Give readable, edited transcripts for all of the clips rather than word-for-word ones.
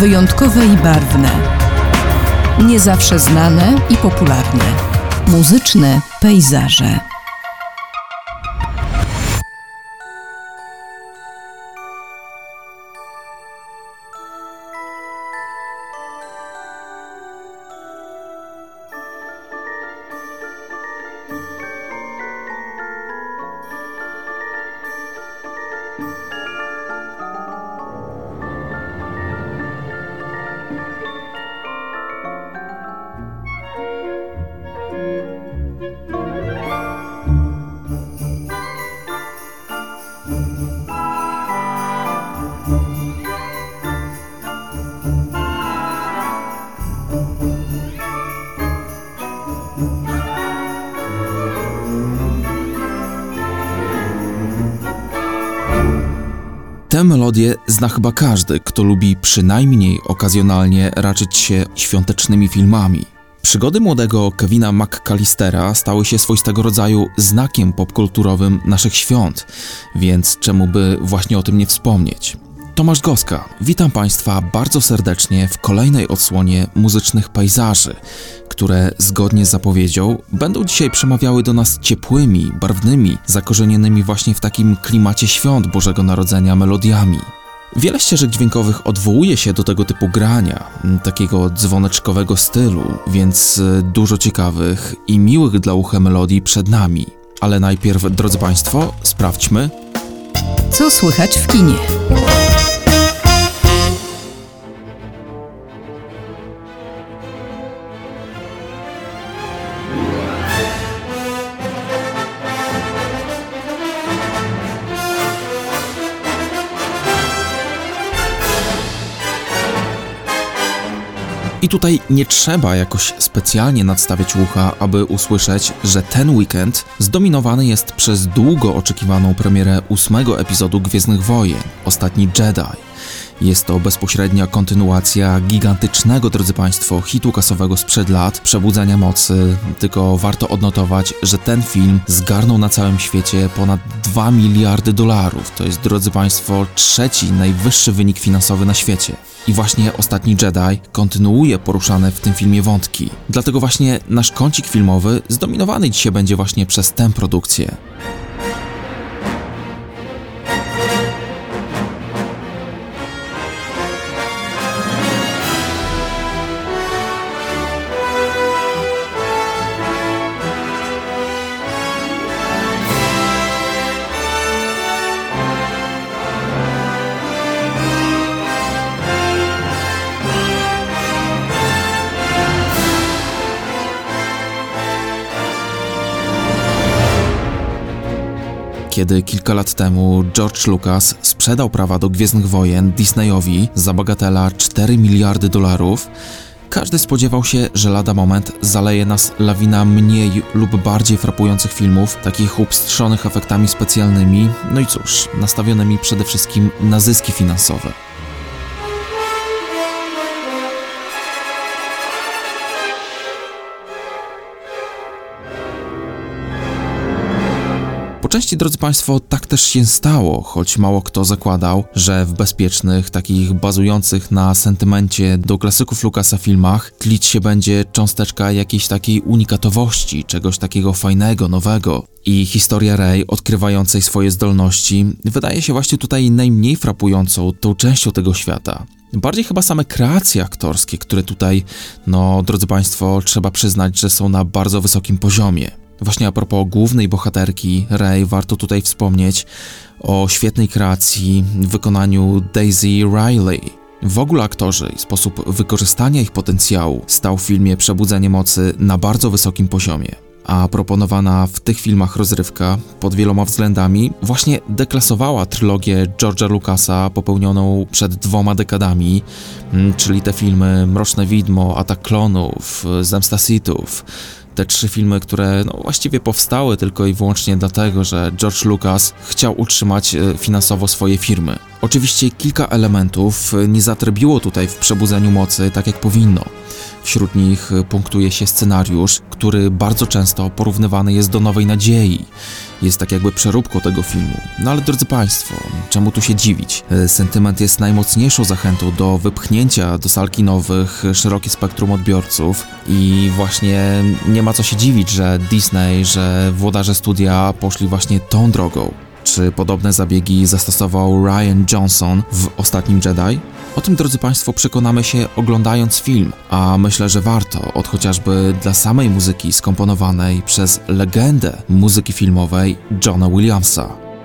wyjątkowe i barwne, nie zawsze znane i popularne, muzyczne pejzaże. Tę melodię zna chyba każdy, kto lubi przynajmniej okazjonalnie raczyć się świątecznymi filmami. Przygody młodego Kevina McCallistera stały się swoistego rodzaju znakiem popkulturowym naszych świąt, więc czemu by właśnie o tym nie wspomnieć? Tomasz Goska, witam Państwa bardzo serdecznie w kolejnej odsłonie muzycznych pejzaży, które zgodnie z zapowiedzią będą dzisiaj przemawiały do nas ciepłymi, barwnymi, zakorzenionymi właśnie w takim klimacie świąt Bożego Narodzenia melodiami. Wiele ścieżek dźwiękowych odwołuje się do tego typu grania, takiego dzwoneczkowego stylu, więc dużo ciekawych i miłych dla ucha melodii przed nami. Ale najpierw, drodzy Państwo, sprawdźmy, co słychać w kinie. I tutaj nie trzeba jakoś specjalnie nadstawiać ucha, aby usłyszeć, że ten weekend zdominowany jest przez długo oczekiwaną premierę 8. epizodu Gwiezdnych Wojen, Ostatni Jedi. Jest to bezpośrednia kontynuacja gigantycznego, drodzy Państwo, hitu kasowego sprzed lat, Przebudzenia Mocy, tylko warto odnotować, że ten film zgarnął na całym świecie ponad $2 miliardy. To jest, drodzy Państwo, trzeci najwyższy wynik finansowy na świecie. I właśnie Ostatni Jedi kontynuuje poruszane w tym filmie wątki. Dlatego właśnie nasz kącik filmowy zdominowany dzisiaj będzie właśnie przez tę produkcję. Kiedy kilka lat temu George Lucas sprzedał prawa do Gwiezdnych Wojen Disneyowi za bagatela $4 miliardy, każdy spodziewał się, że lada moment zaleje nas lawina mniej lub bardziej frapujących filmów, takich upstrzonych efektami specjalnymi, no i cóż, nastawionymi przede wszystkim na zyski finansowe. Po części, drodzy Państwo, tak też się stało, choć mało kto zakładał, że w bezpiecznych, takich bazujących na sentymencie do klasyków Lucasa filmach tlić się będzie cząsteczka jakiejś takiej unikatowości, czegoś takiego fajnego, nowego. I historia Rey, odkrywającej swoje zdolności, wydaje się właśnie tutaj najmniej frapującą tą częścią tego świata. Bardziej chyba same kreacje aktorskie, które tutaj, drodzy Państwo, trzeba przyznać, że są na bardzo wysokim poziomie. Właśnie a propos głównej bohaterki Rey, warto tutaj wspomnieć o świetnej kreacji w wykonaniu Daisy Ridley. W ogóle aktorzy i sposób wykorzystania ich potencjału stał w filmie Przebudzenie Mocy na bardzo wysokim poziomie. A proponowana w tych filmach rozrywka pod wieloma względami właśnie deklasowała trylogię George'a Lucasa popełnioną przed 2 dekadami, czyli te filmy Mroczne Widmo, Atak Klonów, Zemsta Sithów. Te 3 filmy, które właściwie powstały tylko i wyłącznie dlatego, że George Lucas chciał utrzymać finansowo swoje firmy. Oczywiście kilka elementów nie zatrybiło tutaj w Przebudzeniu mocy tak jak powinno. Wśród nich punktuje się scenariusz, który bardzo często porównywany jest do Nowej Nadziei. Jest tak jakby przeróbką tego filmu. No ale drodzy Państwo, czemu tu się dziwić? Sentyment jest najmocniejszą zachętą do wypchnięcia do sal kinowych szerokie spektrum odbiorców i właśnie nie ma co się dziwić, że Disney, że włodarze studia poszli właśnie tą drogą. Czy podobne zabiegi zastosował Rian Johnson w Ostatnim Jedi? O tym, drodzy Państwo, przekonamy się oglądając film, a myślę, że warto, od chociażby dla samej muzyki skomponowanej przez legendę muzyki filmowej Johna Williamsa.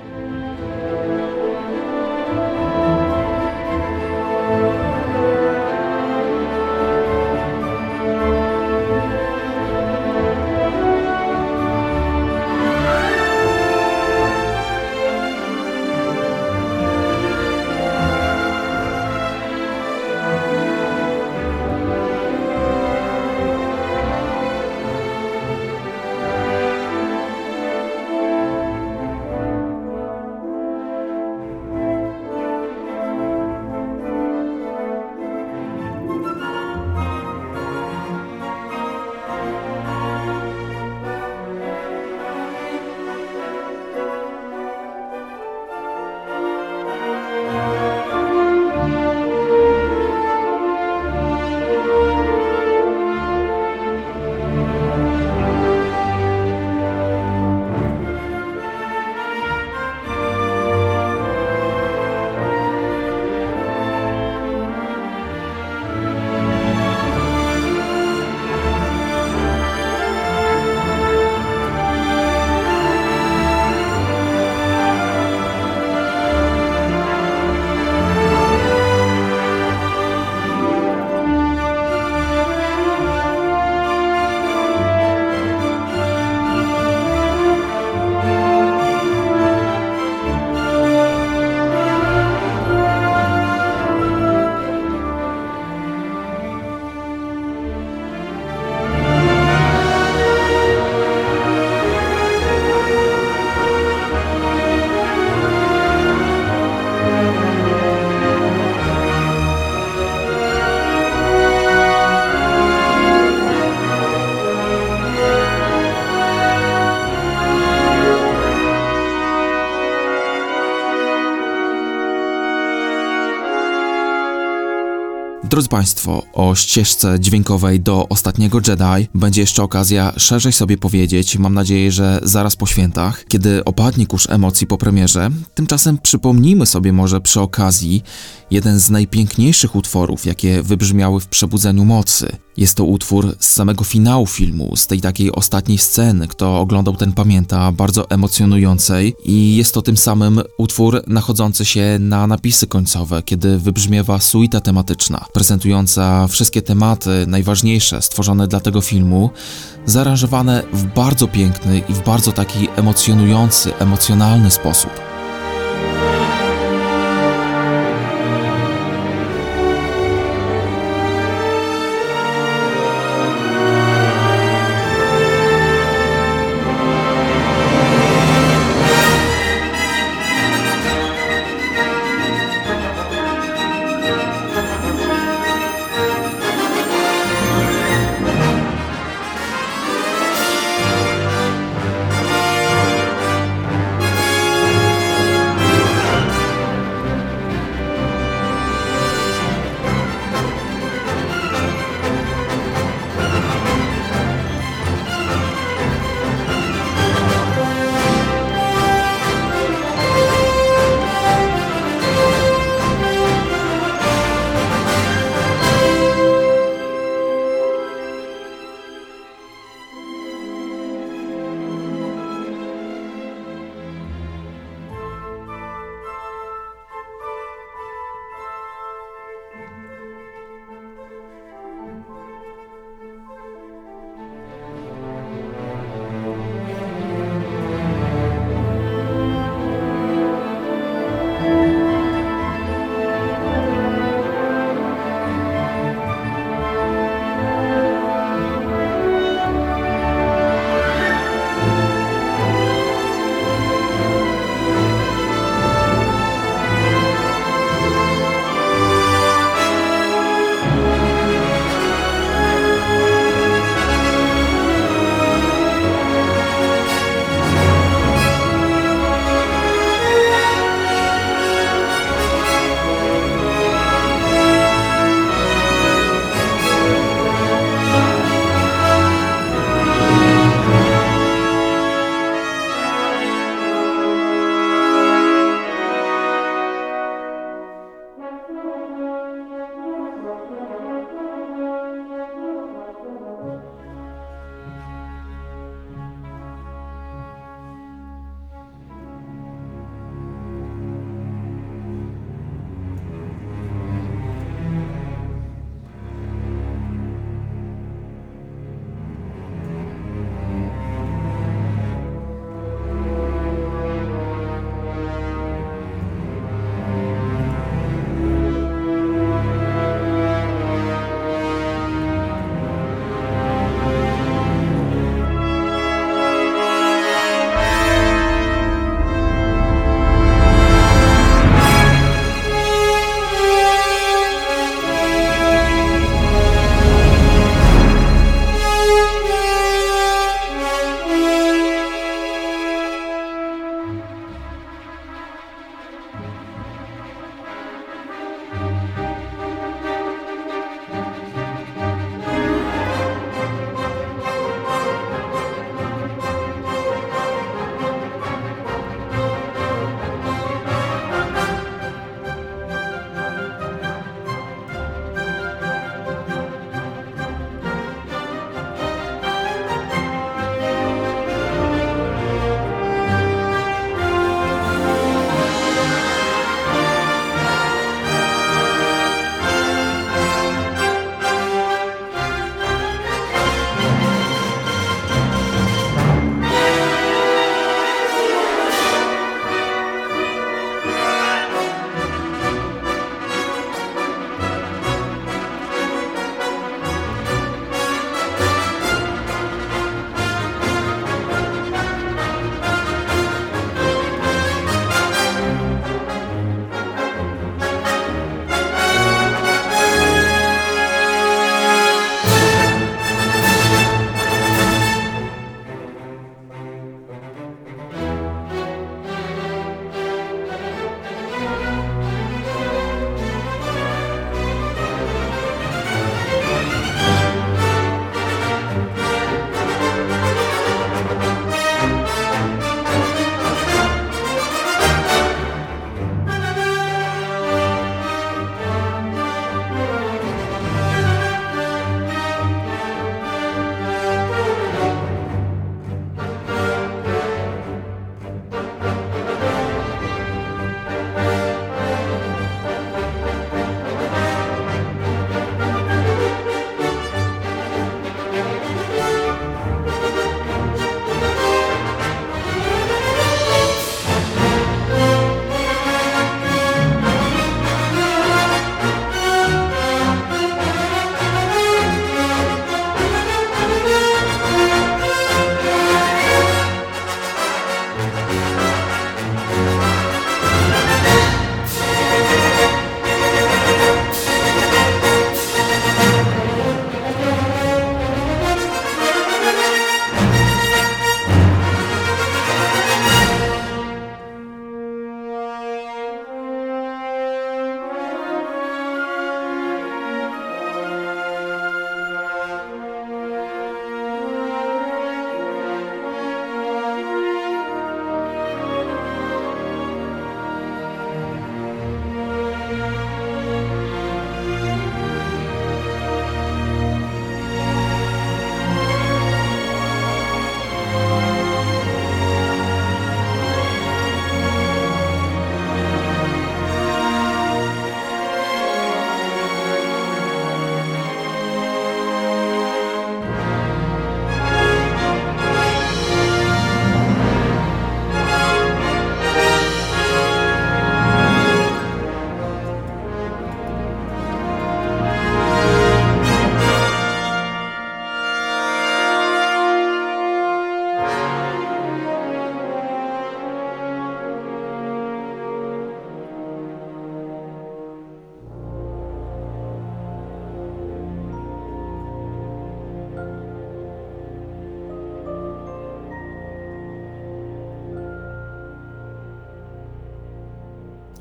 Drodzy Państwo, o ścieżce dźwiękowej do Ostatniego Jedi będzie jeszcze okazja szerzej sobie powiedzieć, mam nadzieję, że zaraz po świętach, kiedy opadnie kurz emocji po premierze. Tymczasem przypomnijmy sobie może przy okazji jeden z najpiękniejszych utworów, jakie wybrzmiały w Przebudzeniu mocy. Jest to utwór z samego finału filmu, z tej takiej ostatniej sceny, kto oglądał ten pamięta, bardzo emocjonującej i jest to tym samym utwór nachodzący się na napisy końcowe, kiedy wybrzmiewa suita tematyczna, prezentująca wszystkie tematy najważniejsze stworzone dla tego filmu, zaaranżowane w bardzo piękny i w bardzo taki emocjonujący, emocjonalny sposób.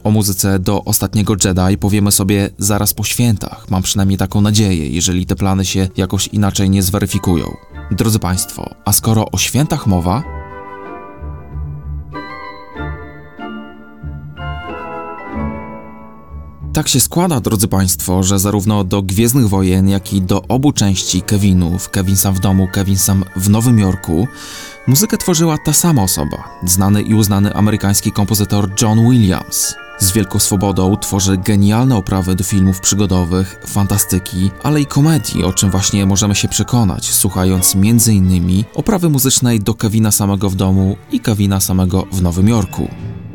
O muzyce do Ostatniego Jedi powiemy sobie zaraz po świętach. Mam przynajmniej taką nadzieję, jeżeli te plany się jakoś inaczej nie zweryfikują. Drodzy Państwo, a skoro o świętach mowa, tak się składa, drodzy Państwo, że zarówno do Gwiezdnych Wojen, jak i do obu części Kevinów, Kevin sam w domu, Kevin sam w Nowym Jorku, muzykę tworzyła ta sama osoba, znany i uznany amerykański kompozytor John Williams. Z wielką swobodą tworzy genialne oprawy do filmów przygodowych, fantastyki, ale i komedii, o czym właśnie możemy się przekonać, słuchając m.in. oprawy muzycznej do Kevina samego w domu i Kevina samego w Nowym Jorku.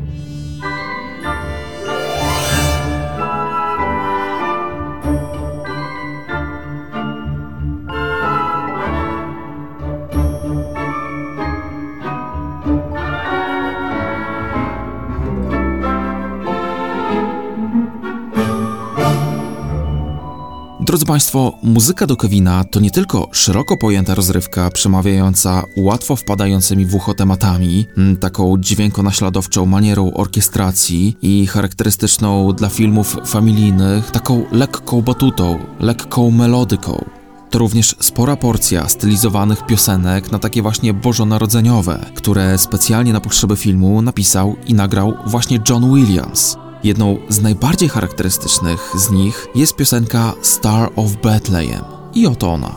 Drodzy Państwo, muzyka do Kevina to nie tylko szeroko pojęta rozrywka przemawiająca łatwo wpadającymi w ucho tematami, taką dźwiękonaśladowczą manierą orkiestracji i charakterystyczną dla filmów familijnych, taką lekką batutą, lekką melodyką. To również spora porcja stylizowanych piosenek na takie właśnie bożonarodzeniowe, które specjalnie na potrzeby filmu napisał i nagrał właśnie John Williams. Jedną z najbardziej charakterystycznych z nich jest piosenka Star of Bethlehem. I oto ona.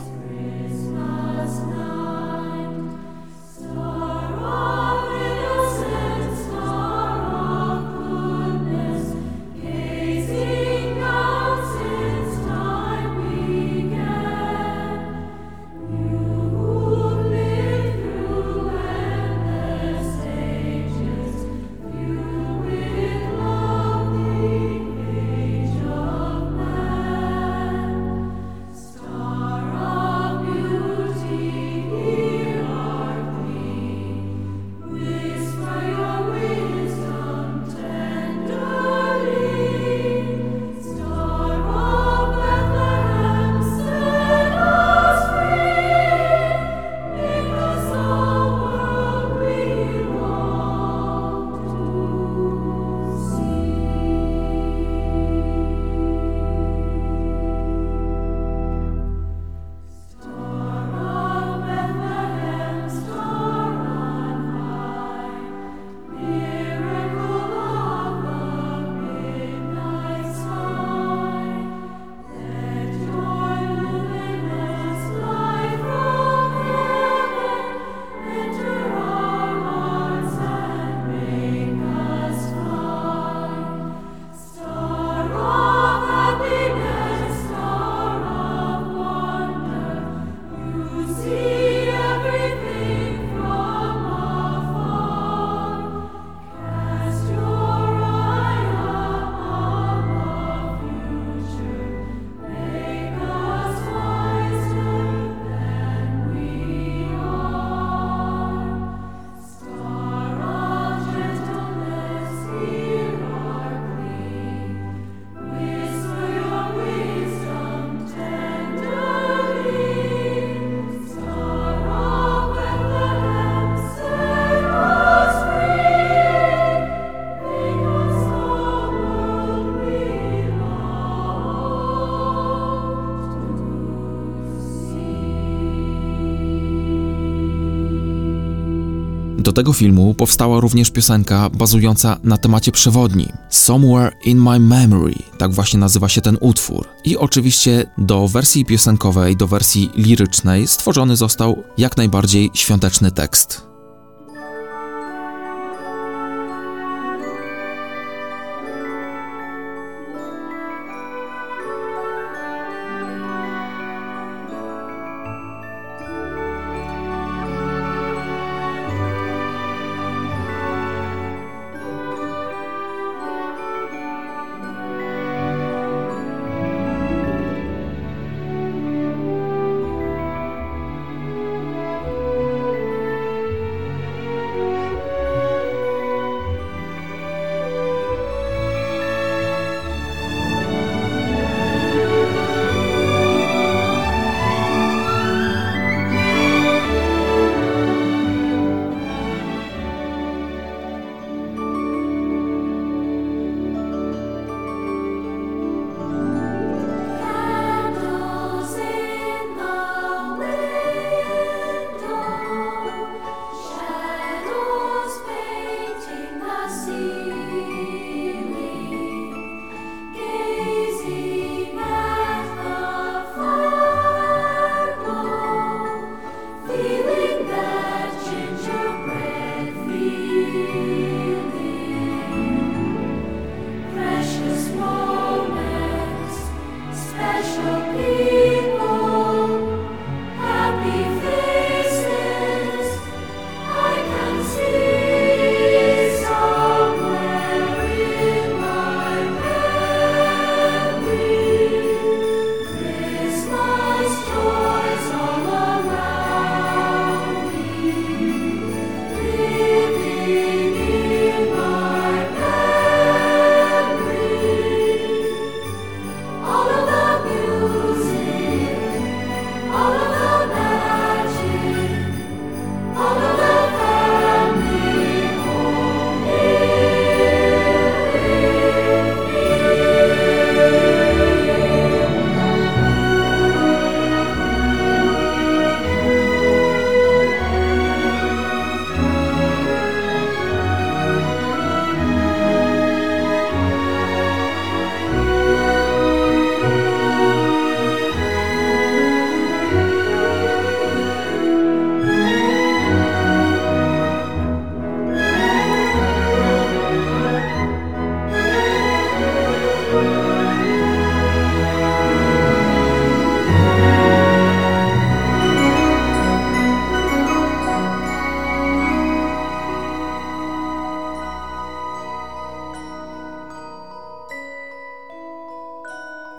Do tego filmu powstała również piosenka bazująca na temacie przewodnim Somewhere in My Memory, tak właśnie nazywa się ten utwór. I oczywiście do wersji piosenkowej, do wersji lirycznej stworzony został jak najbardziej świąteczny tekst.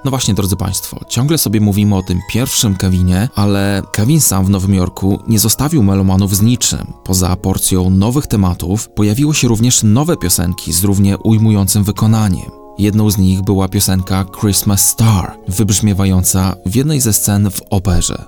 No właśnie, drodzy Państwo, ciągle sobie mówimy o tym pierwszym Kevinie, ale Kevin sam w Nowym Jorku nie zostawił melomanów z niczym. Poza porcją nowych tematów pojawiły się również nowe piosenki z równie ujmującym wykonaniem. Jedną z nich była piosenka Christmas Star, wybrzmiewająca w jednej ze scen w operze.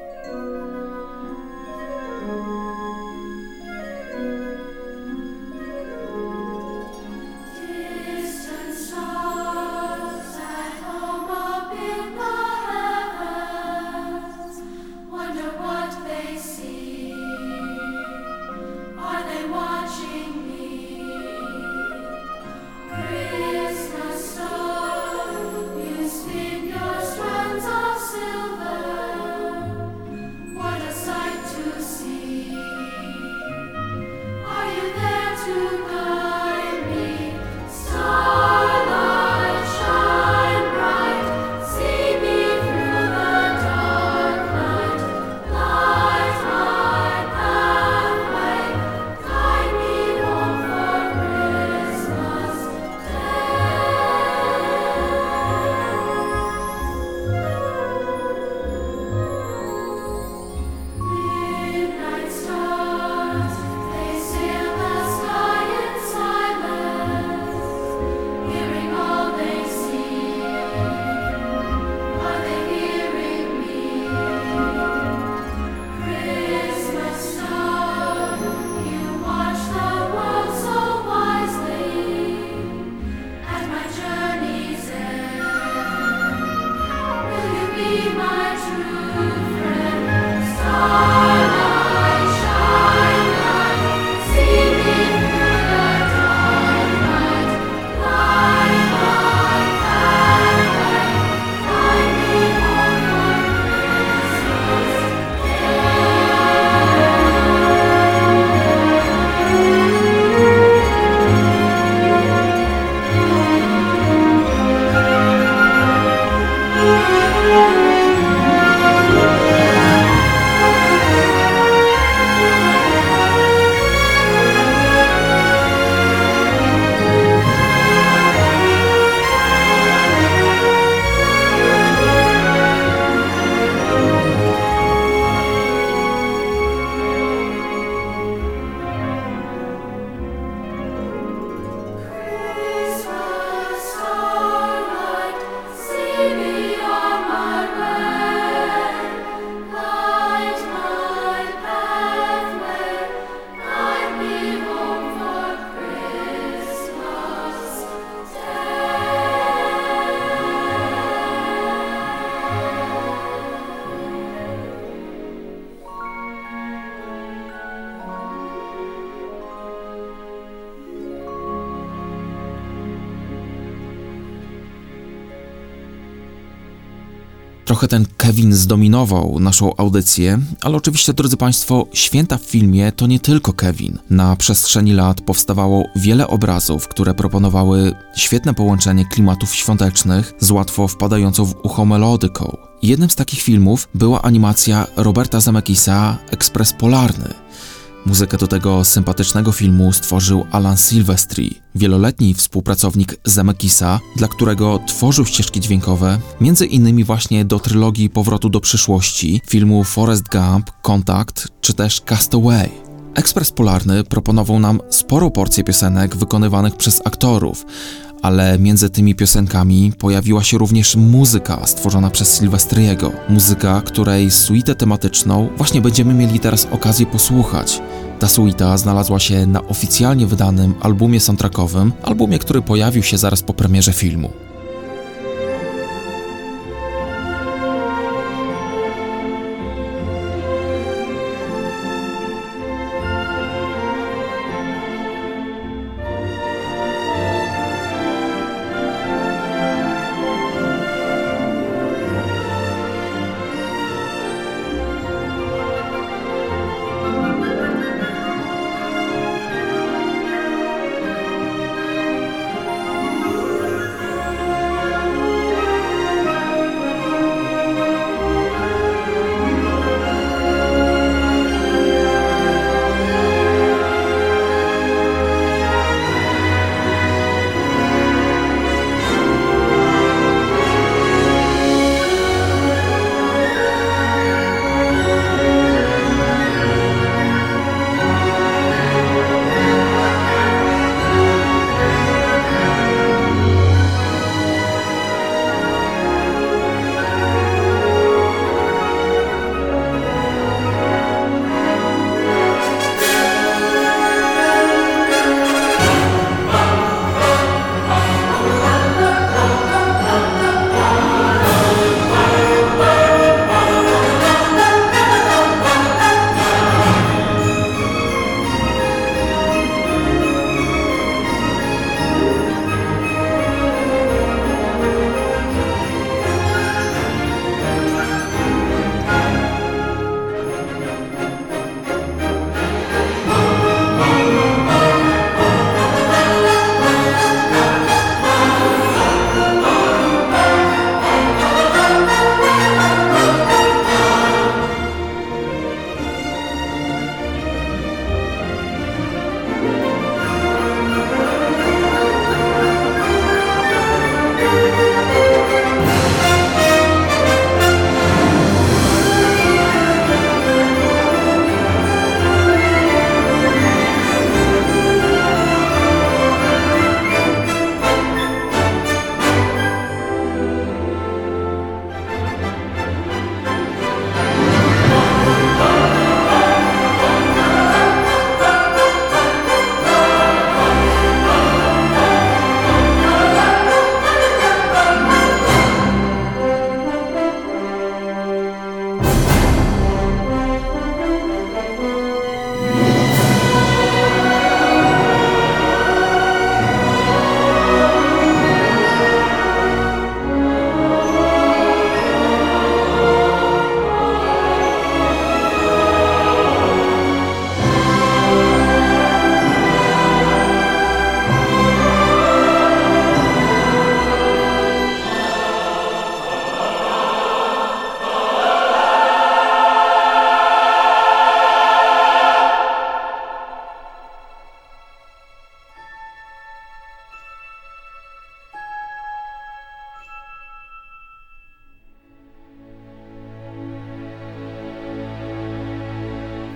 Trochę ten Kevin zdominował naszą audycję, ale oczywiście, drodzy Państwo, święta w filmie to nie tylko Kevin. Na przestrzeni lat powstawało wiele obrazów, które proponowały świetne połączenie klimatów świątecznych z łatwo wpadającą w ucho melodyką. Jednym z takich filmów była animacja Roberta Zemeckisa Ekspres Polarny. Muzykę do tego sympatycznego filmu stworzył Alan Silvestri, wieloletni współpracownik Zemeckisa, dla którego tworzył ścieżki dźwiękowe, między innymi właśnie do trylogii Powrotu do przyszłości, filmu Forrest Gump, Kontakt czy też Castaway. Ekspres Polarny proponował nam sporą porcję piosenek wykonywanych przez aktorów, ale między tymi piosenkami pojawiła się również muzyka stworzona przez Silvestriego. Muzyka, której suitę tematyczną właśnie będziemy mieli teraz okazję posłuchać. Ta suita znalazła się na oficjalnie wydanym albumie soundtrackowym, albumie, który pojawił się zaraz po premierze filmu.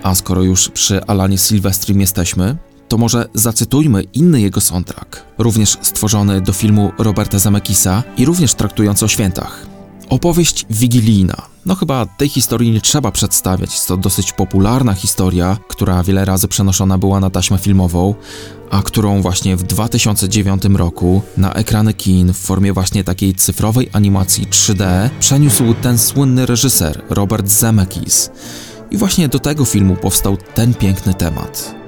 A skoro już przy Alanie Silvestrim jesteśmy, to może zacytujmy inny jego soundtrack, również stworzony do filmu Roberta Zemeckisa i również traktujący o świętach. Opowieść wigilijna. No chyba tej historii nie trzeba przedstawiać, jest to dosyć popularna historia, która wiele razy przenoszona była na taśmę filmową, a którą właśnie w 2009 roku na ekrany kin w formie właśnie takiej cyfrowej animacji 3D przeniósł ten słynny reżyser Robert Zemeckis. I właśnie do tego filmu powstał ten piękny temat.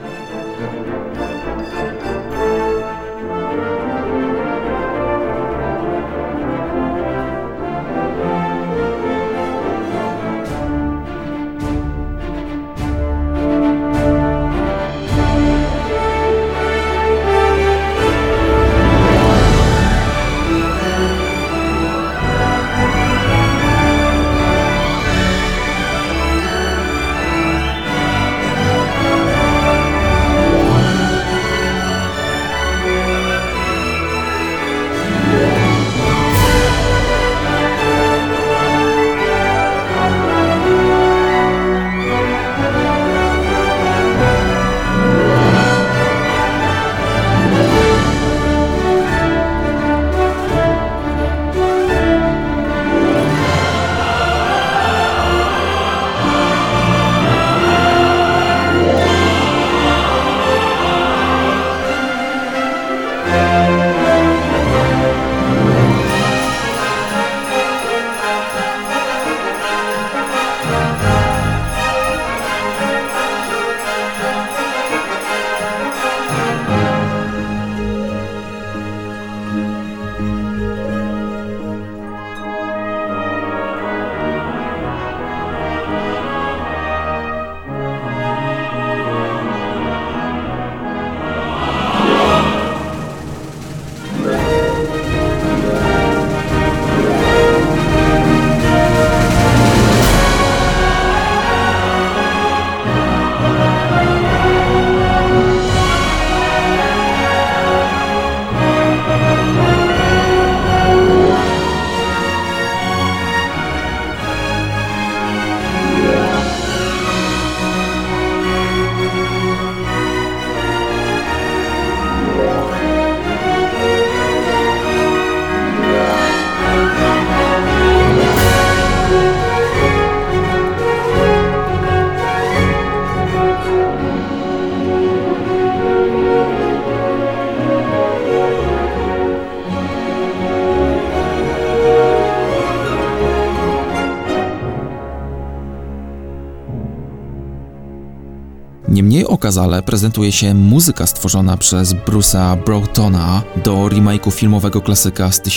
Niemniej okazale prezentuje się muzyka stworzona przez Bruce'a Broughtona do remake'u filmowego klasyka z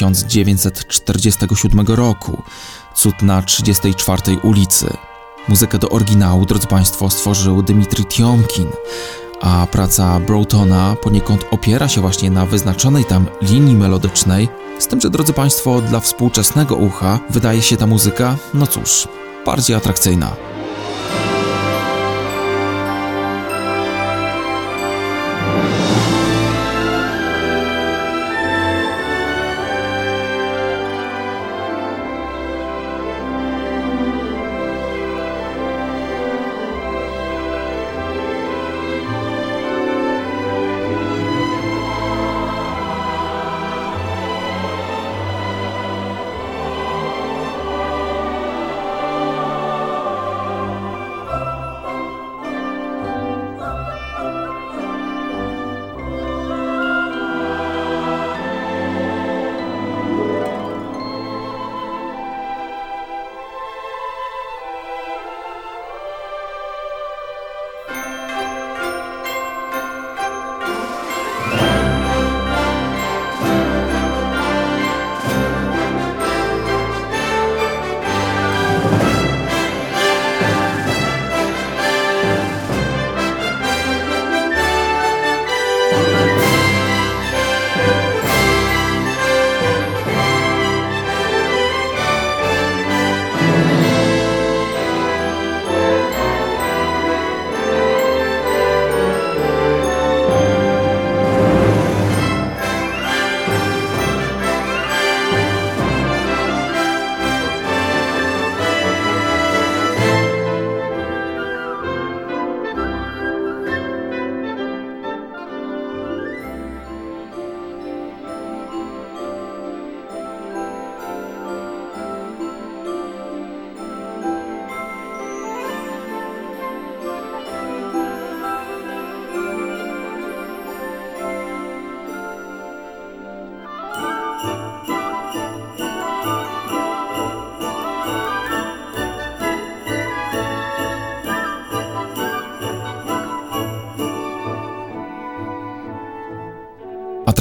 1947 roku, Cud na 34 ulicy. Muzykę do oryginału, drodzy Państwo, stworzył Dmitri Tiomkin, a praca Broughtona poniekąd opiera się właśnie na wyznaczonej tam linii melodycznej, z tym, że, drodzy Państwo, dla współczesnego ucha wydaje się ta muzyka, no cóż, bardziej atrakcyjna.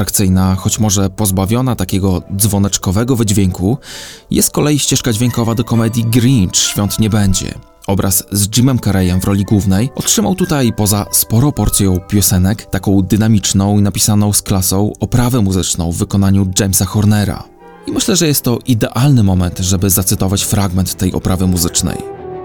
atrakcyjna, choć może pozbawiona takiego dzwoneczkowego wydźwięku, jest z kolei ścieżka dźwiękowa do komedii Grinch Świąt nie będzie. Obraz z Jimem Carreyem w roli głównej otrzymał tutaj poza sporą porcją piosenek taką dynamiczną i napisaną z klasą oprawę muzyczną w wykonaniu Jamesa Hornera. I myślę, że jest to idealny moment, żeby zacytować fragment tej oprawy muzycznej.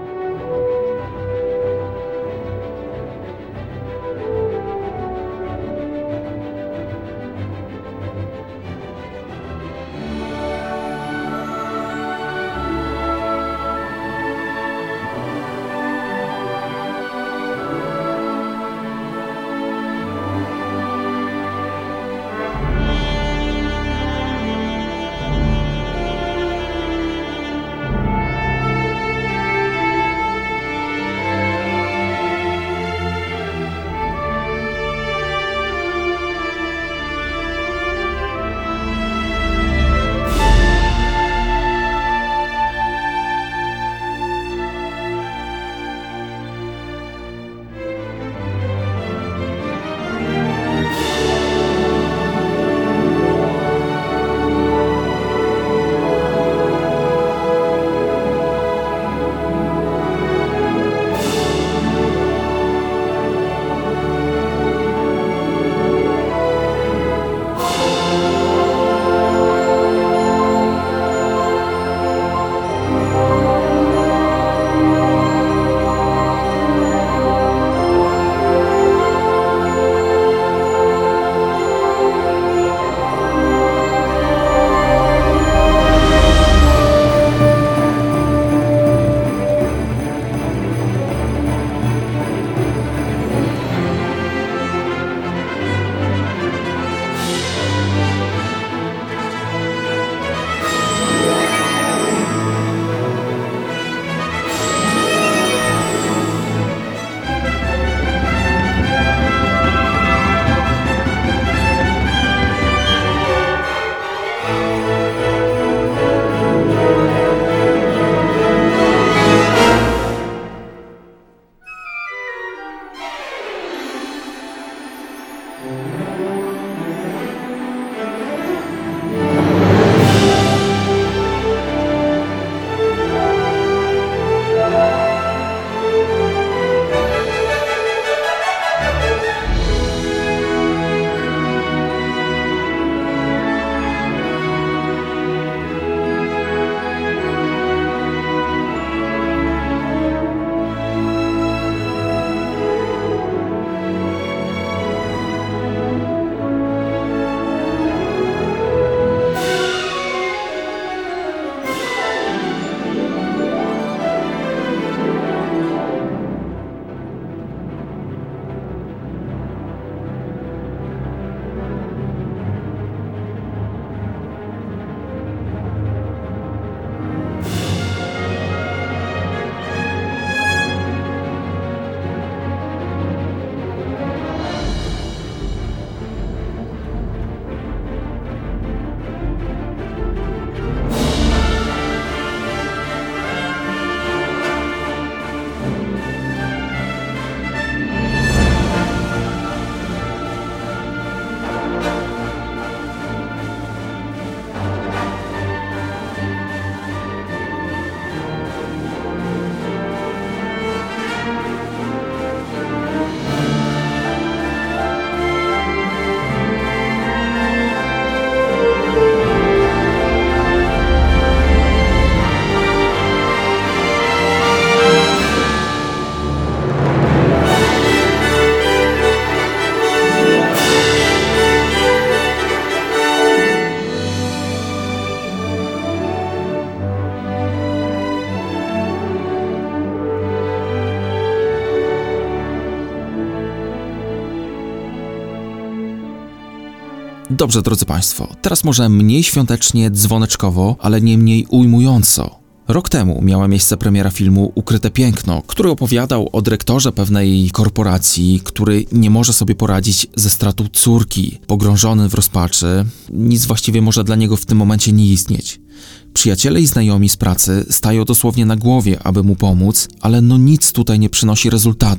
Dobrze, drodzy Państwo, teraz może mniej świątecznie, dzwoneczkowo, ale nie mniej ujmująco. Rok temu miała miejsce premiera filmu Ukryte piękno, który opowiadał o dyrektorze pewnej korporacji, który nie może sobie poradzić ze stratą córki. Pogrążony w rozpaczy, nic właściwie może dla niego w tym momencie nie istnieć. Przyjaciele i znajomi z pracy stają dosłownie na głowie, aby mu pomóc, ale nic tutaj nie przynosi rezultatu.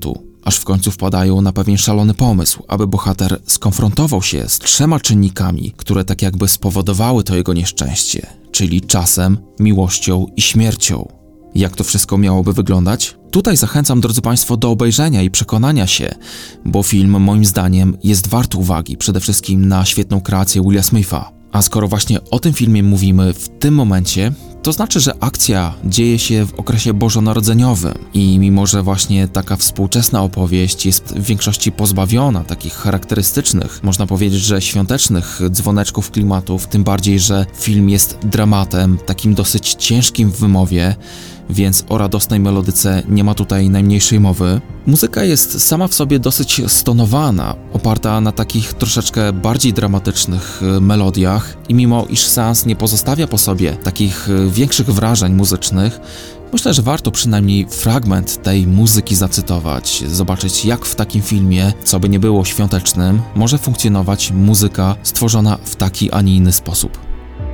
aż w końcu wpadają na pewien szalony pomysł, aby bohater skonfrontował się z 3 czynnikami, które tak jakby spowodowały to jego nieszczęście, czyli czasem, miłością i śmiercią. Jak to wszystko miałoby wyglądać? Tutaj zachęcam, drodzy Państwo, do obejrzenia i przekonania się, bo film moim zdaniem jest wart uwagi, przede wszystkim na świetną kreację Willa Smitha. A skoro właśnie o tym filmie mówimy w tym momencie, to znaczy, że akcja dzieje się w okresie bożonarodzeniowym i mimo, że właśnie taka współczesna opowieść jest w większości pozbawiona takich charakterystycznych, można powiedzieć, że świątecznych dzwoneczków klimatów, tym bardziej, że film jest dramatem, takim dosyć ciężkim w wymowie, więc o radosnej melodyce nie ma tutaj najmniejszej mowy. Muzyka jest sama w sobie dosyć stonowana, oparta na takich troszeczkę bardziej dramatycznych melodiach i mimo iż seans nie pozostawia po sobie takich większych wrażeń muzycznych, myślę, że warto przynajmniej fragment tej muzyki zacytować, zobaczyć jak w takim filmie, co by nie było świątecznym, może funkcjonować muzyka stworzona w taki, a nie inny sposób.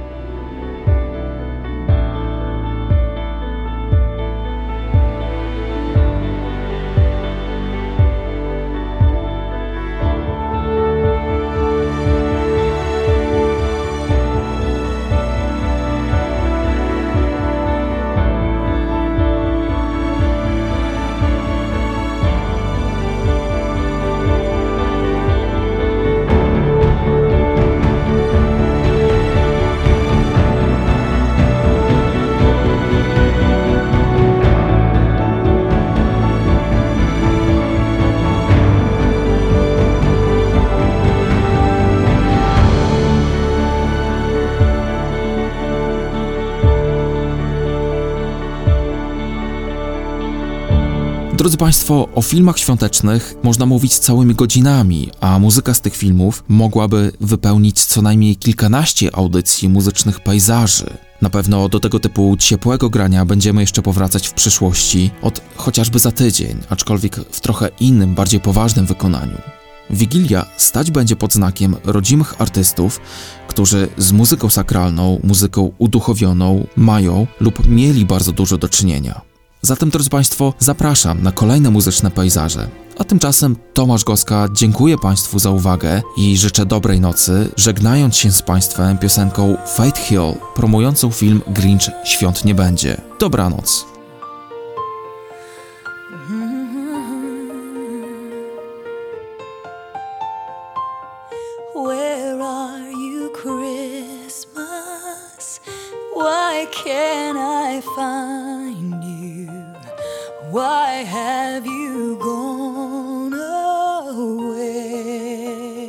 Drodzy Państwo, o filmach świątecznych można mówić całymi godzinami, a muzyka z tych filmów mogłaby wypełnić co najmniej kilkanaście audycji muzycznych pejzaży. Na pewno do tego typu ciepłego grania będziemy jeszcze powracać w przyszłości, chociażby za tydzień, aczkolwiek w trochę innym, bardziej poważnym wykonaniu. Wigilia stać będzie pod znakiem rodzimych artystów, którzy z muzyką sakralną, muzyką uduchowioną mają lub mieli bardzo dużo do czynienia. Zatem, drodzy Państwo, zapraszam na kolejne muzyczne pejzaże. A tymczasem Tomasz Goska dziękuję Państwu za uwagę i życzę dobrej nocy, żegnając się z Państwem piosenką Faith Hill, promującą film Grinch Świąt nie będzie. Dobranoc. Where are you, Christmas? Why can't I find you? Why have you gone away?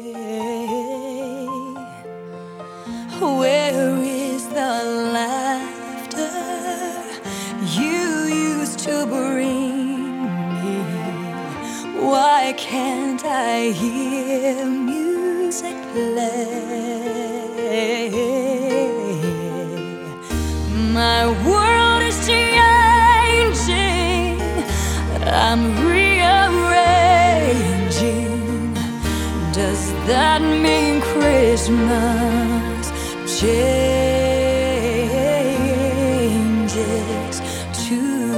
Where is the laughter you used to bring me? Why can't I hear music play? My world is changing, I'm rearranging. Does that mean Christmas changes too?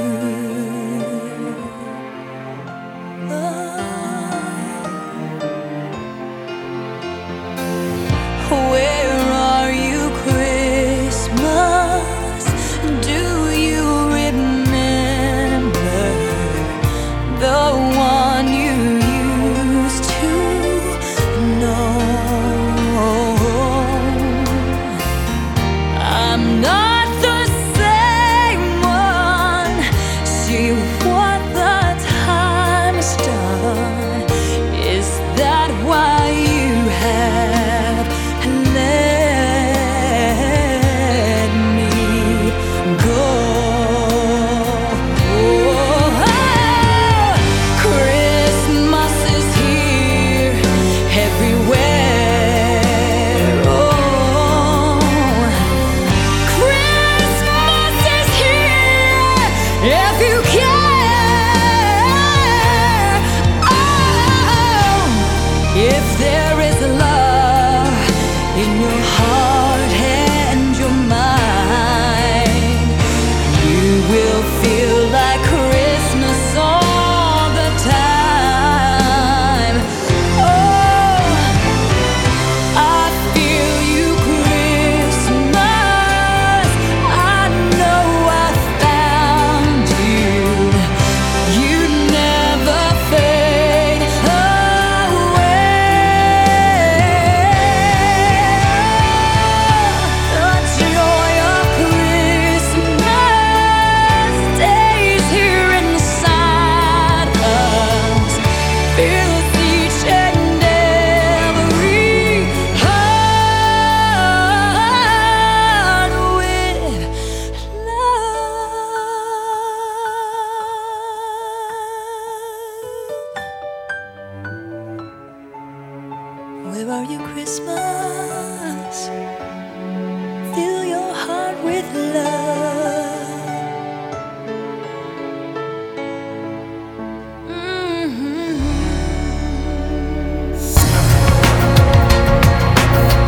Where are you, Christmas? Do you remember the one you used to know?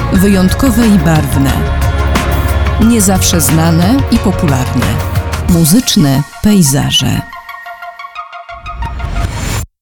Wyjątkowe i barwne. Nie zawsze znane i popularne. Muzyczne pejzaże.